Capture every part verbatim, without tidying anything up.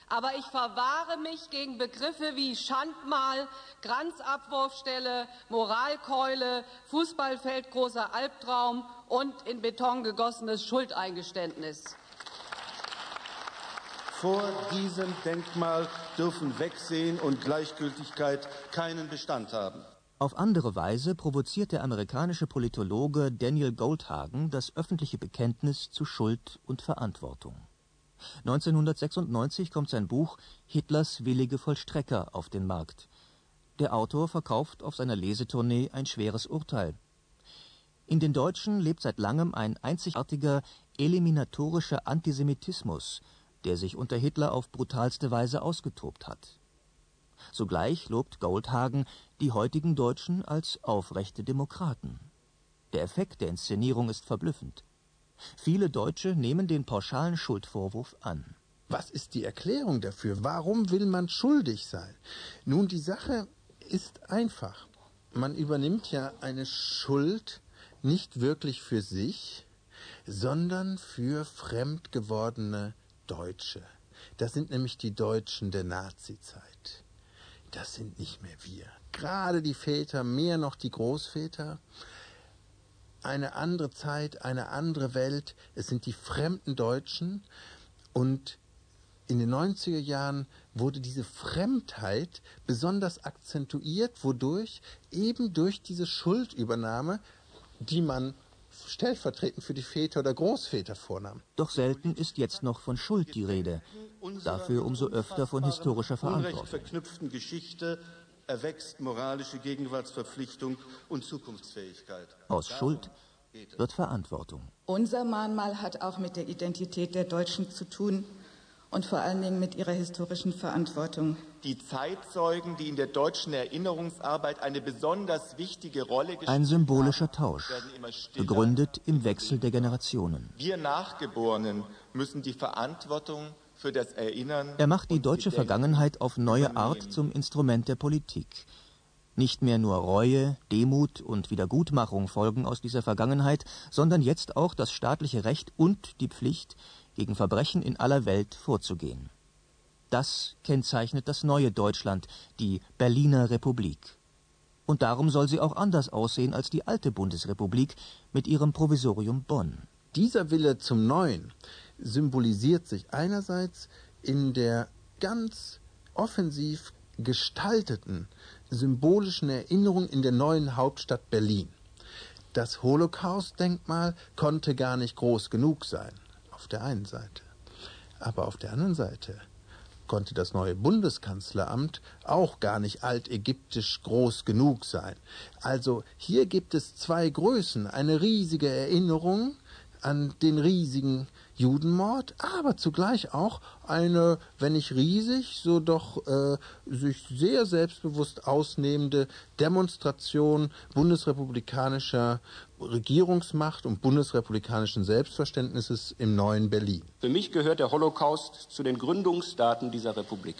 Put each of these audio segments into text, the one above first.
Aber ich verwahre mich gegen Begriffe wie Schandmal, Kranzabwurfstelle, Moralkeule, Fußballfeld großer Albtraum und in Beton gegossenes Schuldeingeständnis. Vor diesem Denkmal dürfen Wegsehen und Gleichgültigkeit keinen Bestand haben. Auf andere Weise provoziert der amerikanische Politologe Daniel Goldhagen das öffentliche Bekenntnis zu Schuld und Verantwortung. neunzehnhundertsechsundneunzig kommt sein Buch Hitlers willige Vollstrecker auf den Markt. Der Autor verkauft auf seiner Lesetournee ein schweres Urteil. In den Deutschen lebt seit langem ein einzigartiger, eliminatorischer Antisemitismus, der sich unter Hitler auf brutalste Weise ausgetobt hat. Zugleich lobt Goldhagen die heutigen Deutschen als aufrechte Demokraten. Der Effekt der Inszenierung ist verblüffend. Viele Deutsche nehmen den pauschalen Schuldvorwurf an. Was ist die Erklärung dafür? Warum will man schuldig sein? Nun, die Sache ist einfach. Man übernimmt ja eine Schuld nicht wirklich für sich, sondern für fremd gewordene Deutsche. Das sind nämlich die Deutschen der Nazizeit. Das sind nicht mehr wir. Gerade die Väter, mehr noch die Großväter. Eine andere Zeit, eine andere Welt. Es sind die fremden Deutschen. Und in den neunziger Jahren wurde diese Fremdheit besonders akzentuiert, wodurch eben durch diese Schuldübernahme, die man stellvertretend für die Väter oder Großväter vornahm. Doch selten ist jetzt noch von Schuld die Rede. Dafür umso öfter von historischer Verantwortung. Verknüpften Geschichte erwächst moralische Gegenwartsverpflichtung und Zukunftsfähigkeit. Aus Schuld wird Verantwortung. Unser Mahnmal hat auch mit der Identität der Deutschen zu tun und vor allen Dingen mit ihrer historischen Verantwortung. Die Zeitzeugen, die in der deutschen Erinnerungsarbeit eine besonders wichtige Rolle gespielt haben, ein symbolischer Tausch, begründet im Wechsel der Generationen. Wir Nachgeborenen müssen die Verantwortung für das Erinnern. Er macht die deutsche Vergangenheit auf neue Art zum Instrument der Politik. Nicht mehr nur Reue, Demut und Wiedergutmachung folgen aus dieser Vergangenheit, sondern jetzt auch das staatliche Recht und die Pflicht, gegen Verbrechen in aller Welt vorzugehen. Das kennzeichnet das neue Deutschland, die Berliner Republik. Und darum soll sie auch anders aussehen als die alte Bundesrepublik mit ihrem Provisorium Bonn. Dieser Wille zum Neuen symbolisiert sich einerseits in der ganz offensiv gestalteten symbolischen Erinnerung in der neuen Hauptstadt Berlin. Das Holocaust-Denkmal konnte gar nicht groß genug sein, auf der einen Seite. Aber auf der anderen Seite konnte das neue Bundeskanzleramt auch gar nicht altägyptisch groß genug sein. Also hier gibt es zwei Größen, eine riesige Erinnerung an den riesigen Judenmord, aber zugleich auch eine, wenn nicht riesig, so doch äh, sich sehr selbstbewusst ausnehmende Demonstration bundesrepublikanischer Regierungsmacht und bundesrepublikanischen Selbstverständnisses im neuen Berlin. Für mich gehört der Holocaust zu den Gründungsdaten dieser Republik.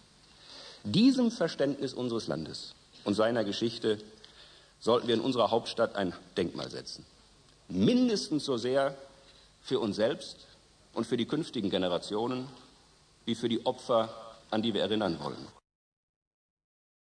Diesem Verständnis unseres Landes und seiner Geschichte sollten wir in unserer Hauptstadt ein Denkmal setzen. Mindestens so sehr für uns selbst und für die künftigen Generationen wie für die Opfer, an die wir erinnern wollen.